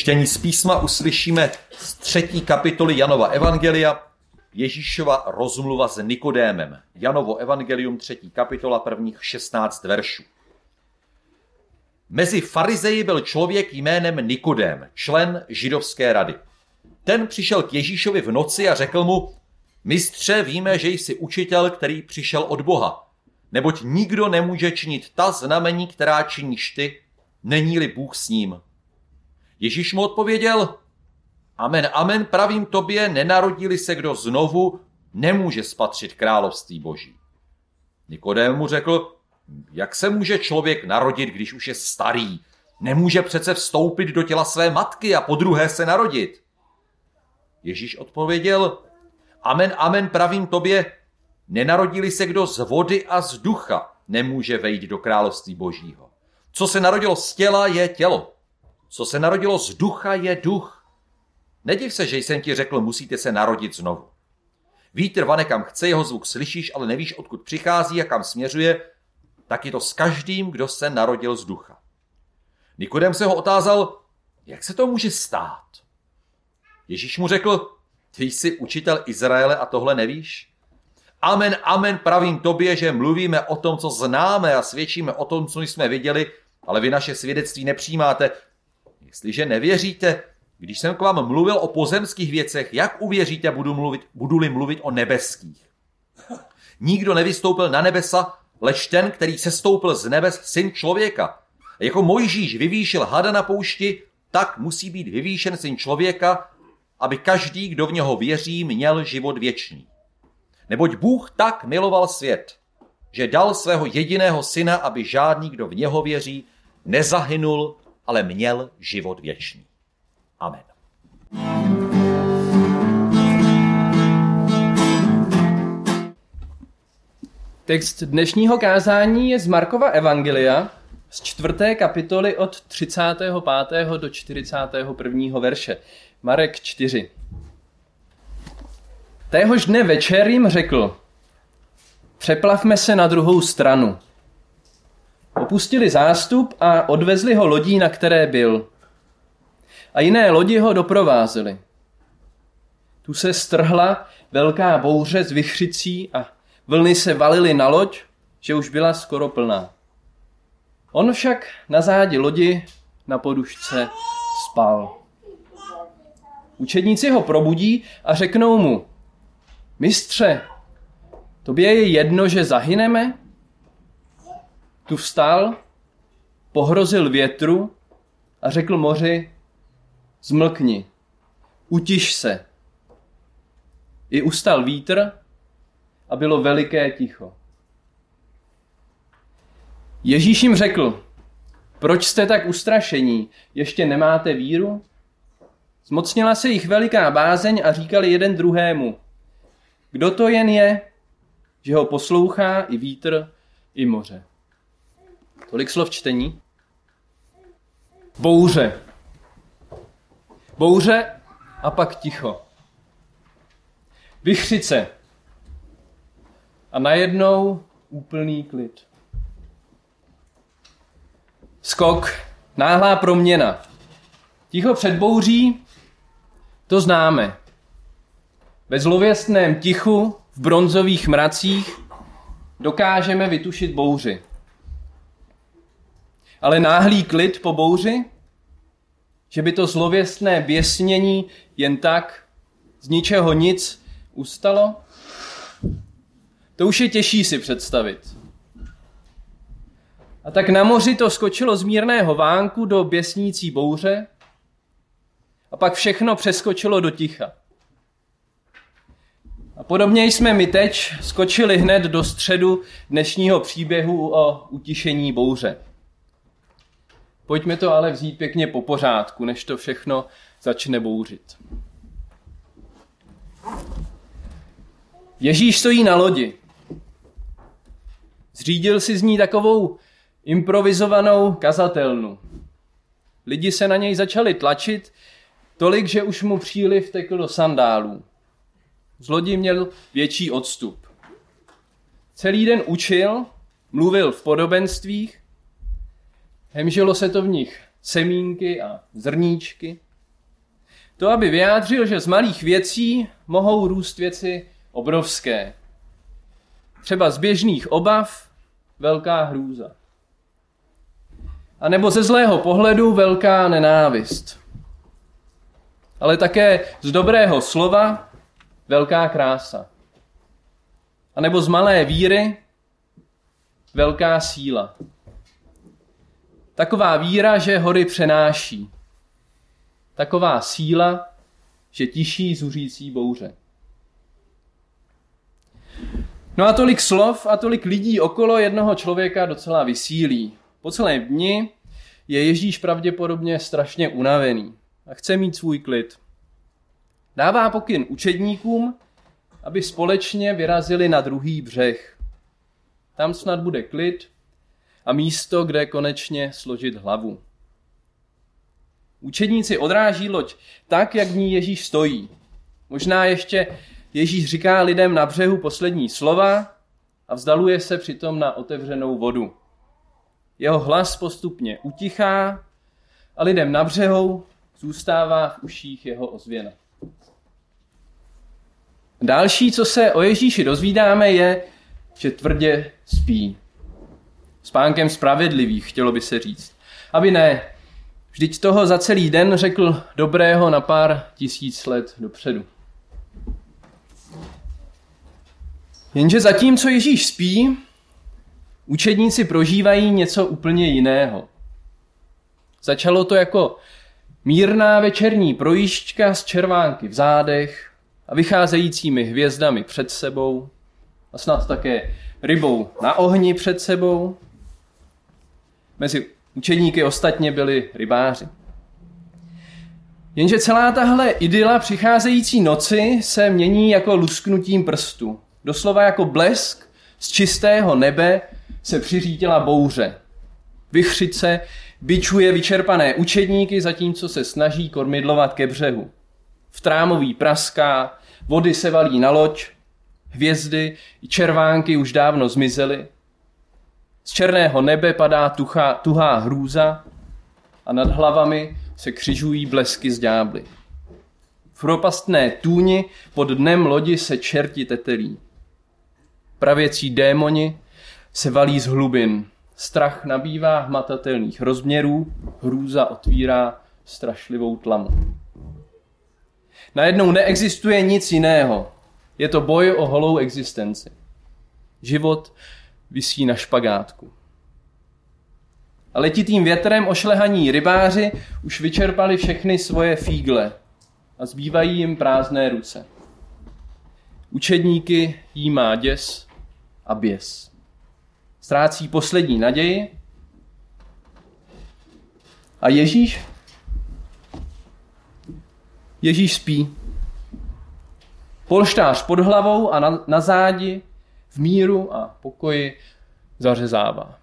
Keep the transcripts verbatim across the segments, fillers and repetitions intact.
Čtení z písma uslyšíme z třetí kapitoly Janova evangelia, Ježíšova rozmluva s Nikodémem. Janovo evangelium, třetí kapitola, prvních šestnáct veršů. Mezi farizeji byl člověk jménem Nikodém, člen židovské rady. Ten přišel k Ježíšovi v noci a řekl mu: Mistře, víme, že jsi učitel, který přišel od Boha, neboť nikdo nemůže činit ta znamení, která činíš ty, není-li Bůh s ním. Ježíš mu odpověděl: Amen, amen, pravím tobě, nenarodí-li se kdo znovu, nemůže spatřit království Boží. Nikodém mu řekl: Jak se může člověk narodit, když už je starý? Nemůže přece vstoupit do těla své matky a podruhé se narodit. Ježíš odpověděl: Amen, amen, pravím tobě, nenarodí-li se kdo z vody a z ducha, nemůže vejít do království Božího. Co se narodilo z těla, je tělo. Co se narodilo z ducha, je duch. Nediv se, že jsem ti řekl, musíte se narodit znovu. Vítr vane kam chce, jeho zvuk slyšíš, ale nevíš, odkud přichází a kam směřuje, tak je to s každým, kdo se narodil z ducha. Nikodém se ho otázal: Jak se to může stát? Ježíš mu řekl: Ty jsi učitel Izraele a tohle nevíš? Amen, amen, pravím tobě, že mluvíme o tom, co známe a svědčíme o tom, co jsme viděli, ale vy naše svědectví nepřijímáte. Jestliže nevěříte, když jsem k vám mluvil o pozemských věcech, jak uvěříte, budu mluvit, budu-li mluvit o nebeských? Nikdo nevystoupil na nebesa, leč ten, který sestoupil z nebes, syn člověka. A jako Mojžíš vyvýšil hada na poušti, tak musí být vyvýšen syn člověka, aby každý, kdo v něho věří, měl život věčný. Neboť Bůh tak miloval svět, že dal svého jediného syna, aby žádný, kdo v něho věří, nezahynul, ale měl život věčný. Amen. Text dnešního kázání je z Markova evangelia z čtvrté kapitoly od třicátého pátého do čtyřicátého prvního verše. Marek čtyři. Téhož dne večer jim řekl: Přeplavme se na druhou stranu. Opustili zástup a odvezli ho lodí, na které byl. A jiné lodi ho doprovázely. Tu se strhla velká bouře s vichřicí a vlny se valily na loď, že už byla skoro plná. On však na zádi lodi na podušce spal. Učedníci ho probudí a řeknou mu: Mistře, tobě je jedno, že zahyneme? Tu vstal, pohrozil větru a řekl moři: Zmlkni, utiš se. I ustal vítr a bylo veliké ticho. Ježíš jim řekl: Proč jste tak ustrašení? Ještě nemáte víru? Zmocnila se jich veliká bázeň a říkali jeden druhému: Kdo to jen je, že ho poslouchá i vítr, i moře? Tolik slov čtení. Bouře. Bouře a pak ticho. Vichřice. A najednou úplný klid. Skok, náhlá proměna. Ticho před bouří, to známe. Ve zlověstném tichu, v bronzových mracích dokážeme vytušit bouři. Ale náhlý klid po bouři, že by to zlověstné běsnění jen tak z ničeho nic ustalo, to už je těžší si představit. A tak na moři to skočilo z mírného vánku do běsnící bouře a pak všechno přeskočilo do ticha. A podobně jsme my teď skočili hned do středu dnešního příběhu o utišení bouře. Pojďme to ale vzít pěkně po pořádku, než to všechno začne bouřit. Ježíš stojí na lodi. Zřídil si z ní takovou improvizovanou kazatelnu. Lidi se na něj začali tlačit, tolik, že už mu příliv tekl do sandálů. Z lodi měl větší odstup. Celý den učil, mluvil v podobenstvích, hemžilo se to v nich semínky a zrníčky. To, aby vyjádřil, že z malých věcí mohou růst věci obrovské. Třeba z běžných obav velká hrůza. A nebo ze zlého pohledu velká nenávist. Ale také z dobrého slova velká krása. A nebo z malé víry velká síla. Taková víra, že hory přenáší. Taková síla, že tiší zuřící bouře. No a tolik slov a tolik lidí okolo jednoho člověka docela vysílí. Po celém dni je Ježíš pravděpodobně strašně unavený a chce mít svůj klid. Dává pokyn učedníkům, aby společně vyrazili na druhý břeh. Tam snad bude klid a místo, kde konečně složit hlavu. Učedníci odráží loď tak, jak v ní Ježíš stojí. Možná ještě Ježíš říká lidem na břehu poslední slova a vzdaluje se přitom na otevřenou vodu. Jeho hlas postupně utichá a lidem na břehu zůstává v uších jeho ozvěna. Další, co se o Ježíši dozvídáme, je, že tvrdě spí. Spánkem spravedlivých, chtělo by se říct. Aby ne, vždyť toho za celý den řekl dobrého na pár tisíc let dopředu. Jenže zatímco Ježíš spí, učedníci prožívají něco úplně jiného. Začalo to jako mírná večerní projížďka z červánky v zádech a vycházejícími hvězdami před sebou a snad také rybou na ohni před sebou. Mezi učedníky ostatně byli rybáři. Jenže celá tahle idyla přicházející noci se mění jako lusknutím prstu. Doslova jako blesk z čistého nebe se přiřítila bouře. Vichřice bičuje vyčerpané učedníky, zatímco se snaží kormidlovat ke břehu. Vtrámový praská, vody se valí na loď, hvězdy i červánky už dávno zmizely. Z černého nebe padá tuchá, tuhá hrůza a nad hlavami se křižují blesky z ďábly. V propastné tůni pod dnem lodi se čerti tetelí. Pravěcí démoni se valí z hlubin. Strach nabývá hmatatelných rozměrů, hrůza otvírá strašlivou tlamu. Najednou neexistuje nic jiného. Je to boj o holou existenci. Život visí na špagátku. A letitým větrem ošlehaní rybáři už vyčerpali všechny svoje fígle a zbývají jim prázdné ruce. Učedníky jímá děs a běs. Ztrácí poslední naději a Ježíš? Ježíš spí. Polštář pod hlavou a na, na zádi v míru a pokoji zařezává.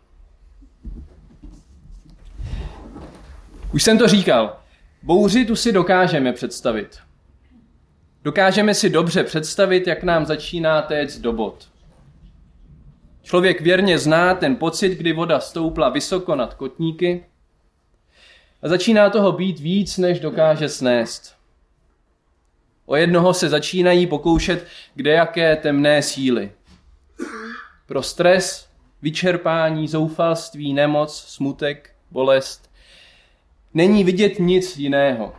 Už jsem to říkal, bouři tu si dokážeme představit. Dokážeme si dobře představit, jak nám začíná téct do bod. Člověk věrně zná ten pocit, kdy voda stoupla vysoko nad kotníky a začíná toho být víc, než dokáže snést. O jednoho se začínají pokoušet kdejaké temné síly. Pro stres, vyčerpání, zoufalství, nemoc, smutek, bolest není vidět nic jiného.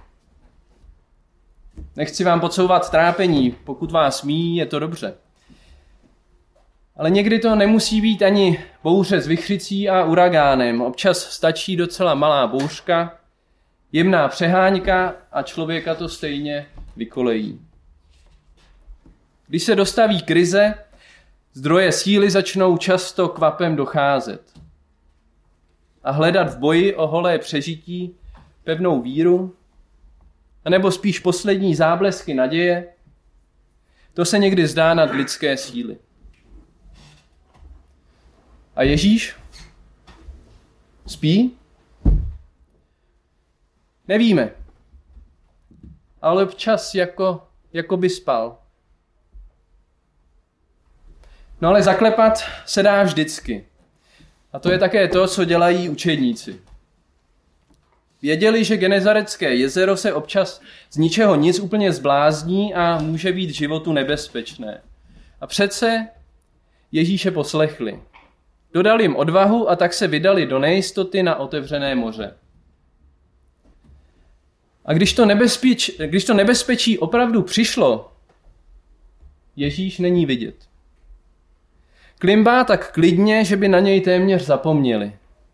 Nechci vám podsouvat trápení, pokud vás míjí, je to dobře. Ale někdy to nemusí být ani bouře s vichřicí a uragánem. Občas stačí docela malá bouřka, jemná přeháňka a člověka to stejně vykolejí. Když se dostaví krize, zdroje síly začnou často kvapem docházet. A hledat v boji o holé přežití pevnou víru, anebo spíš poslední záblesky naděje, to se někdy zdá nad lidské síly. A Ježíš? Spí? Nevíme. Ale občas jako, jako by spal. No ale zaklepat se dá vždycky. A to je také to, co dělají učedníci. Věděli, že Genezarecké jezero se občas z ničeho nic úplně zblázní a může být životu nebezpečné. A přece Ježíše poslechli. Dodal jim odvahu a tak se vydali do nejistoty na otevřené moře. A když to, nebezpeč, když to nebezpečí opravdu přišlo, Ježíš není vidět. Klimbá tak klidně, že by na něj téměř zapomněli.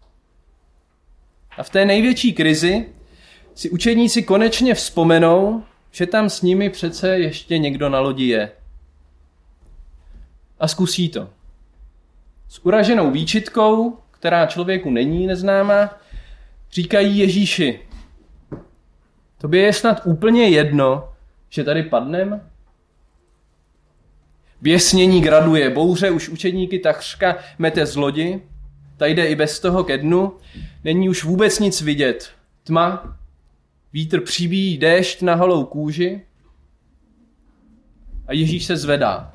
A v té největší krizi si učedníci konečně vzpomenou, že tam s nimi přece ještě někdo na lodi je. A zkusí to. S uraženou výčitkou, která člověku není neznámá, říkají Ježíši: tobě je snad úplně jedno, že tady padnem? Běsnění graduje, bouře už učedníky takřka mete z lodi, ta jde i bez toho ke dnu, není už vůbec nic vidět. Tma, vítr přibíjí déšť na holou kůži a Ježíš se zvedá.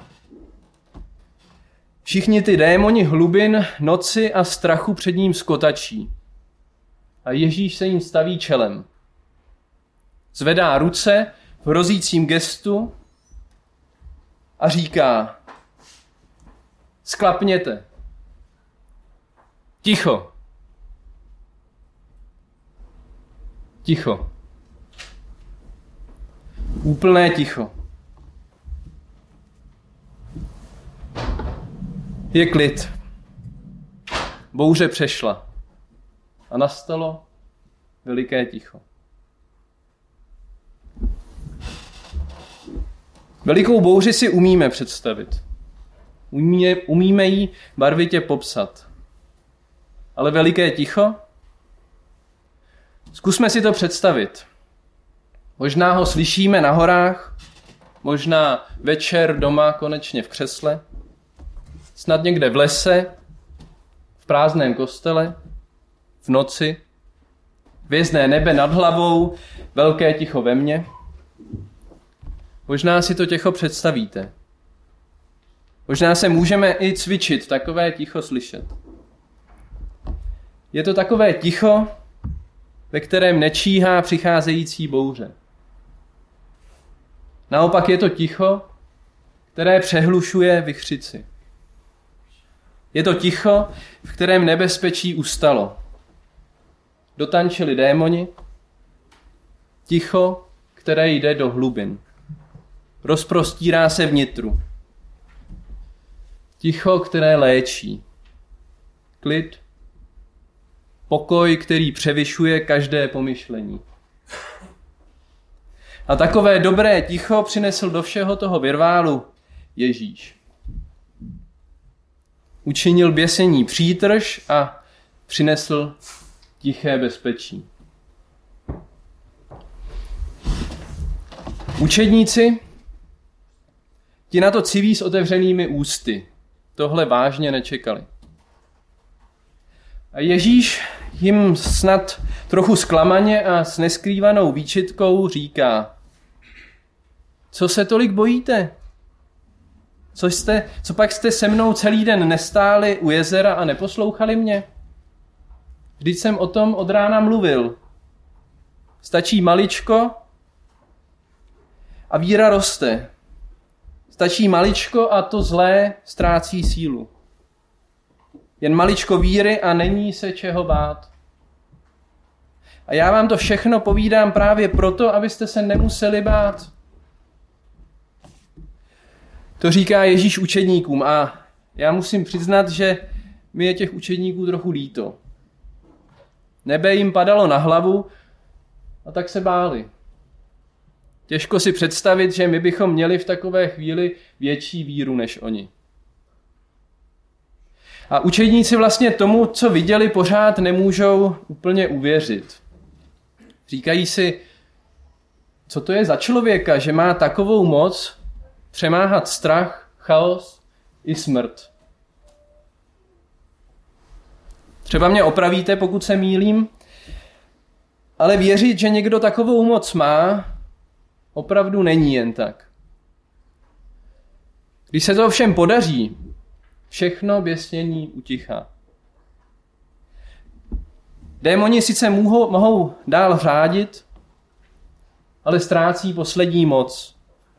Všichni ty démoni hlubin, noci a strachu před ním skotačí. A Ježíš se jim staví čelem. Zvedá ruce v hrozícím gestu a říká: sklapněte. Ticho. Ticho. Úplné ticho. Je klid. Bouře přešla a nastalo veliké ticho. Velikou bouři si umíme představit. Umíme, umíme ji barvitě popsat. Ale veliké ticho? Zkusme si to představit. Možná ho slyšíme na horách, možná večer doma konečně v křesle, snad někde v lese, v prázdném kostele, v noci, hvězdné nebe nad hlavou, velké ticho ve mně. Možná si to ticho představíte. Možná se můžeme i cvičit takové ticho slyšet. Je to takové ticho, ve kterém nečíhá přicházející bouře. Naopak je to ticho, které přehlušuje vichřici. Je to ticho, v kterém nebezpečí ustalo. Dotančili démoni, ticho, které jde do hlubin. Rozprostírá se vnitru. Ticho, které léčí. Klid, pokoj, který převyšuje každé pomyšlení. A takové dobré ticho přinesl do všeho toho virválu Ježíš. Učinil běsení přítrž a přinesl tiché bezpečí. Učedníci, ti na to civí s otevřenými ústy. Tohle vážně nečekali. A Ježíš jim snad trochu zklamaně a s neskrývanou výčitkou říká: co se tolik bojíte? Co, jste, co pak jste se mnou celý den nestáli u jezera a neposlouchali mě? Vždyť jsem o tom od rána mluvil. Stačí maličko a víra roste. Stačí maličko a to zlé ztrácí sílu. Jen maličko víry a není se čeho bát. A já vám to všechno povídám právě proto, abyste se nemuseli bát. To říká Ježíš učedníkům a já musím přiznat, že mi je těch učedníků trochu líto. Nebe jim padalo na hlavu a tak se báli. Těžko si představit, že my bychom měli v takové chvíli větší víru než oni. A učedníci vlastně tomu, co viděli, pořád nemůžou úplně uvěřit. Říkají si, co to je za člověka, že má takovou moc přemáhat strach, chaos i smrt. Třeba mě opravíte, pokud se mýlím, ale věřit, že někdo takovou moc má, opravdu není jen tak. Když se to ovšem podaří, všechno běsnění utichá. Démoni sice mohou, mohou dál řádit, ale ztrácí poslední moc.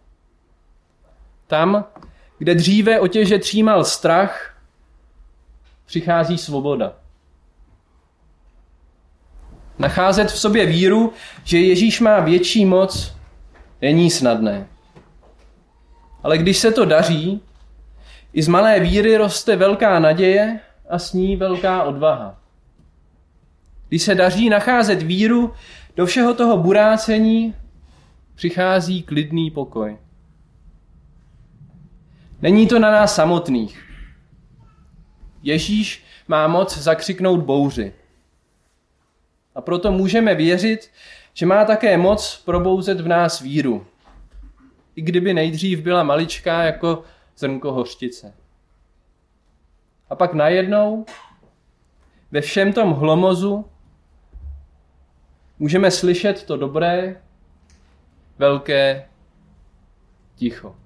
Tam, kde dříve otěže třímal strach, přichází svoboda. Nacházet v sobě víru, že Ježíš má větší moc, není snadné. Ale když se to daří, i z malé víry roste velká naděje a s ní velká odvaha. Když se daří nacházet víru, do všeho toho burácení přichází klidný pokoj. Není to na nás samotných. Ježíš má moc zakřiknout bouři. A proto můžeme věřit, že má také moc probouzet v nás víru. I kdyby nejdřív byla maličká jako zrnko hořčice. A pak najednou ve všem tom hlomozu můžeme slyšet to dobré, velké ticho.